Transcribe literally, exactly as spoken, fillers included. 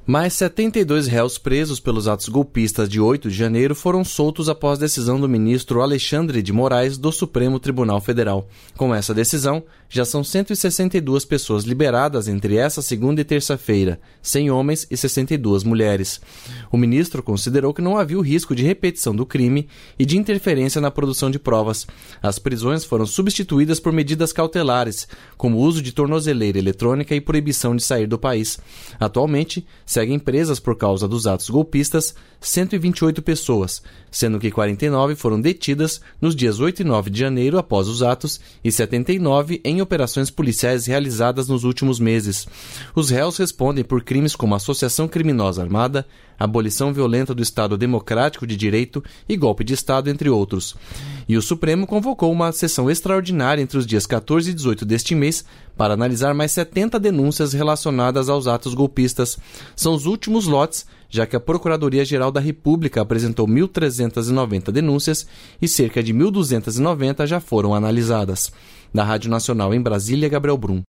Mais setenta e dois réus presos pelos atos golpistas de oito de janeiro foram soltos após decisão do ministro Alexandre de Moraes do Supremo Tribunal Federal. Com essa decisão, já são cento e sessenta e duas pessoas liberadas entre essa segunda e terça-feira, cem homens e sessenta e duas mulheres. O ministro considerou que não havia o risco de repetição do crime e de interferência na produção de provas. As prisões foram substituídas por medidas cautelares, como o uso de tornozeleira eletrônica e proibição de sair do país. Atualmente, seguem presas por causa dos atos golpistas cento e vinte e oito pessoas, sendo que quarenta e nove foram detidas nos dias oito e nove de janeiro após os atos e setenta e nove em operações policiais realizadas nos últimos meses. Os réus respondem por crimes como associação criminosa armada, abolição violenta do Estado Democrático de Direito e golpe de Estado, entre outros. E o Supremo convocou uma sessão extraordinária entre os dias quatorze e dezoito deste mês para analisar mais setenta denúncias relacionadas aos atos golpistas. São os últimos lotes, já que a Procuradoria-Geral da República apresentou mil trezentas e noventa denúncias e cerca de mil duzentas e noventa já foram analisadas. Da Rádio Nacional em Brasília, Gabriel Brum.